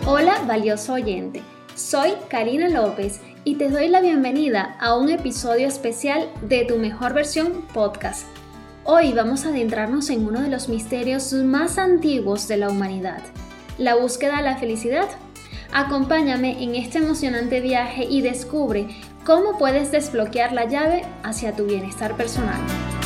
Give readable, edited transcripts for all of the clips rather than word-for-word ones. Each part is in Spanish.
Hola, valioso oyente. Soy Karina López y te doy la bienvenida a un episodio especial de Tu Mejor Versión Podcast. Hoy vamos a adentrarnos en uno de los misterios más antiguos de la humanidad, la búsqueda de la felicidad. Acompáñame en este emocionante viaje y descubre cómo puedes desbloquear la llave hacia tu bienestar personal.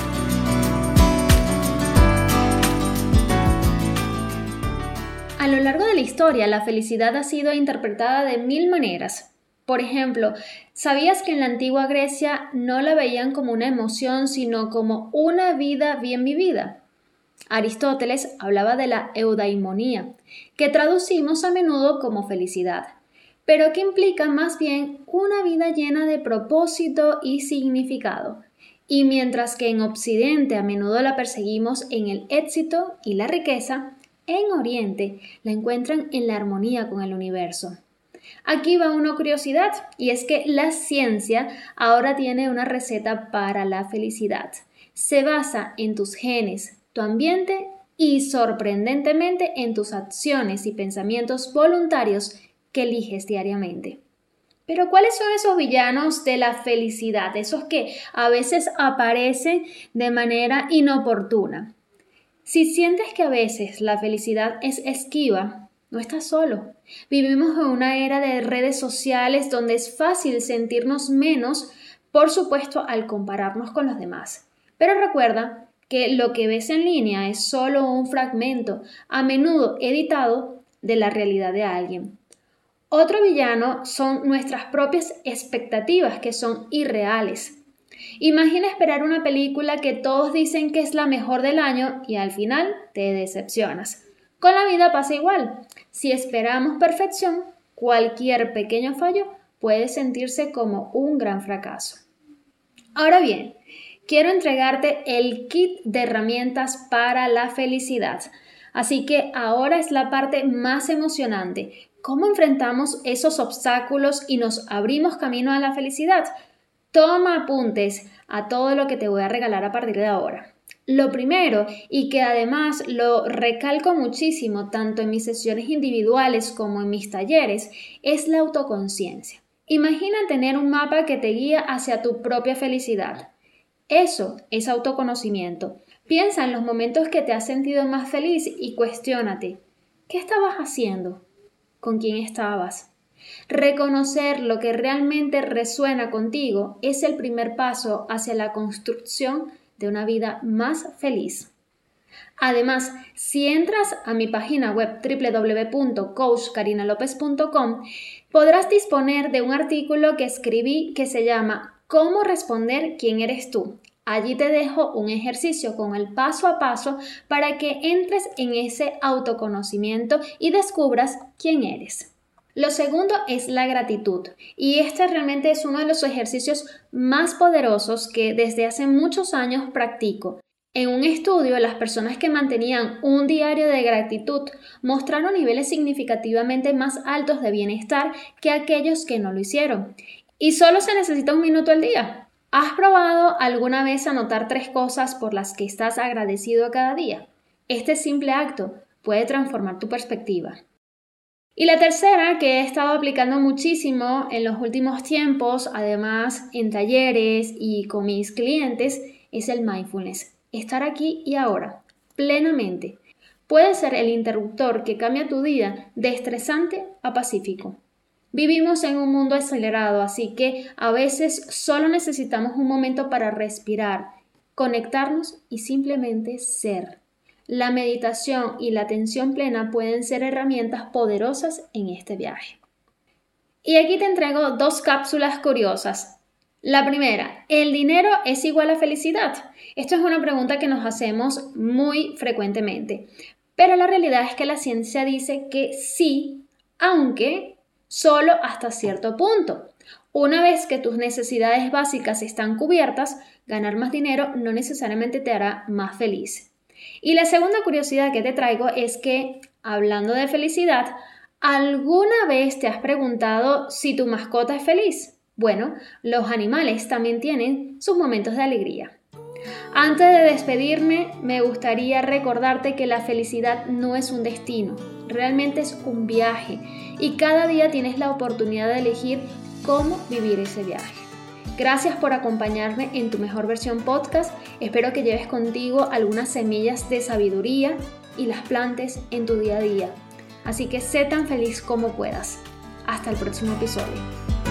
A lo largo de la historia, la felicidad ha sido interpretada de mil maneras. Por ejemplo, ¿sabías que en la antigua Grecia no la veían como una emoción, sino como una vida bien vivida? Aristóteles hablaba de la eudaimonía, que traducimos a menudo como felicidad, pero que implica más bien una vida llena de propósito y significado. Y mientras que en Occidente a menudo la perseguimos en el éxito y la riqueza, en Oriente la encuentran en la armonía con el universo. Aquí va una curiosidad, y es que la ciencia ahora tiene una receta para la felicidad. Se basa en tus genes, tu ambiente y, sorprendentemente, en tus acciones y pensamientos voluntarios que eliges diariamente. Pero ¿cuáles son esos villanos de la felicidad? Esos que a veces aparecen de manera inoportuna. Si sientes que a veces la felicidad es esquiva, no estás solo. Vivimos en una era de redes sociales donde es fácil sentirnos menos, por supuesto, al compararnos con los demás. Pero recuerda que lo que ves en línea es solo un fragmento, a menudo editado, de la realidad de alguien. Otro villano son nuestras propias expectativas, que son irreales. Imagina esperar una película que todos dicen que es la mejor del año y al final te decepcionas. Con la vida pasa igual. Si esperamos perfección, cualquier pequeño fallo puede sentirse como un gran fracaso. Ahora bien, quiero entregarte el kit de herramientas para la felicidad. Así que ahora es la parte más emocionante. ¿Cómo enfrentamos esos obstáculos y nos abrimos camino a la felicidad? Toma apuntes a todo lo que te voy a regalar a partir de ahora. Lo primero, y que además lo recalco muchísimo tanto en mis sesiones individuales como en mis talleres, es la autoconciencia. Imagina tener un mapa que te guía hacia tu propia felicidad. Eso es autoconocimiento. Piensa en los momentos que te has sentido más feliz y cuestiónate, ¿qué estabas haciendo? ¿Con quién estabas? Reconocer lo que realmente resuena contigo es el primer paso hacia la construcción de una vida más feliz. Además, si entras a mi página web www.coachkarinalopez.com, podrás disponer de un artículo que escribí que se llama ¿Cómo responder quién eres tú? Allí te dejo un ejercicio con el paso a paso para que entres en ese autoconocimiento y descubras quién eres. Lo segundo es la gratitud, y este realmente es uno de los ejercicios más poderosos que desde hace muchos años practico. En un estudio, las personas que mantenían un diario de gratitud mostraron niveles significativamente más altos de bienestar que aquellos que no lo hicieron. Y solo se necesita 1 minuto al día. ¿Has probado alguna vez anotar 3 cosas por las que estás agradecido cada día? Este simple acto puede transformar tu perspectiva. Y la tercera, que he estado aplicando muchísimo en los últimos tiempos, además en talleres y con mis clientes, es el mindfulness. Estar aquí y ahora, plenamente. Puede ser el interruptor que cambia tu día de estresante a pacífico. Vivimos en un mundo acelerado, así que a veces solo necesitamos un momento para respirar, conectarnos y simplemente ser. La meditación y la atención plena pueden ser herramientas poderosas en este viaje. Y aquí te entrego 2 cápsulas curiosas. La primera, ¿el dinero es igual a felicidad? Esto es una pregunta que nos hacemos muy frecuentemente, pero la realidad es que la ciencia dice que sí, aunque solo hasta cierto punto. Una vez que tus necesidades básicas están cubiertas, ganar más dinero no necesariamente te hará más feliz. Y la segunda curiosidad que te traigo es que, hablando de felicidad, ¿alguna vez te has preguntado si tu mascota es feliz? Bueno, los animales también tienen sus momentos de alegría. Antes de despedirme, me gustaría recordarte que la felicidad no es un destino, realmente es un viaje y cada día tienes la oportunidad de elegir cómo vivir ese viaje. Gracias por acompañarme en Tu Mejor Versión Podcast. Espero que lleves contigo algunas semillas de sabiduría y las plantes en tu día a día. Así que sé tan feliz como puedas. Hasta el próximo episodio.